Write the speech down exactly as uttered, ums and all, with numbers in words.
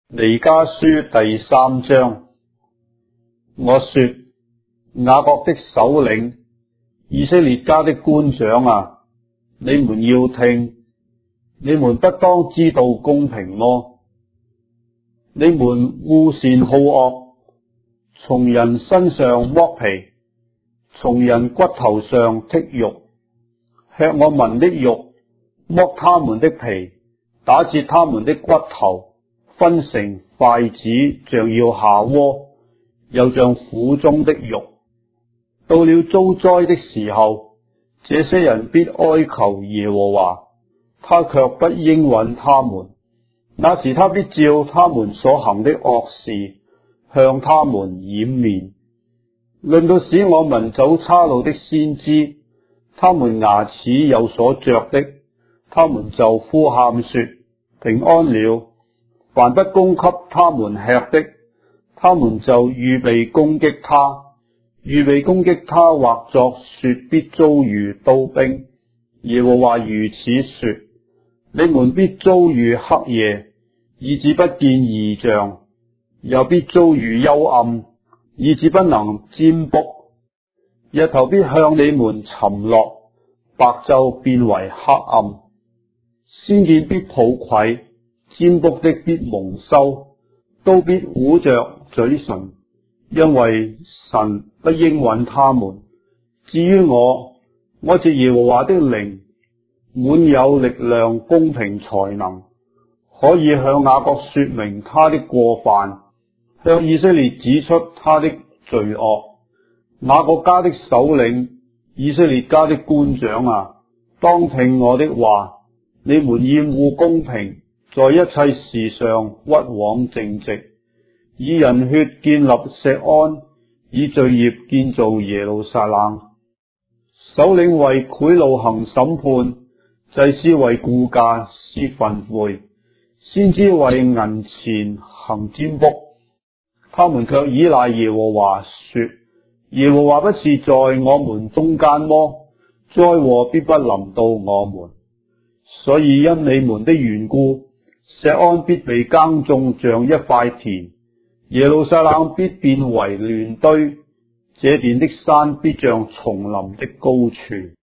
彌迦書第三章，我說，雅各的首領，以色列家的官長啊，你們要聽，你們不當知道公平麼？你們惡善好惡，從人身上剝皮，從人骨頭上剔肉，吃我民的肉，剝他們的皮，打折他們的骨頭，分成塊子，像要下鍋，又像苦中的肉。到了遭災的時候，這些人必哀求耶和華，他卻不應允他們。那時他必照他們所行的惡事，向他們掩面。論到使我民走岔路的先知，他們牙齒有所着的，他們就呼喊說：平安了。凡不供給他們吃的，他們就預備攻擊他，預備攻擊他，或作說必遭遇刀兵。耶和華如此說：你們必遭遇黑夜，以致不見異象；又必遭遇幽暗，以致不能占卜。日頭必向你們沉落，白晝變為黑暗。先見必抱愧，占卜的必蒙羞，都必捂着嘴唇，因為神不應允他們。至於我，我藉耶和華的靈，滿有力量、公平才能，可以向雅各說明他的過犯，向以色列指出他的罪惡。雅各家的首領，以色列家的官長啊，當聽我的話。你們厭惡公平，在一切事上屈枉正直，以人血建立錫安，以罪孽建造耶路撒冷。首領為賄賂行審判，祭司為雇價施訓誨，先知為銀錢行占卜。他們卻倚賴耶和華，說：耶和華不是在我們中間麼？災禍必不臨到我們。所以因你們的緣故，錫安必被耕種像一塊田，耶路撒冷必變為亂堆，這殿的山必像叢林的高處。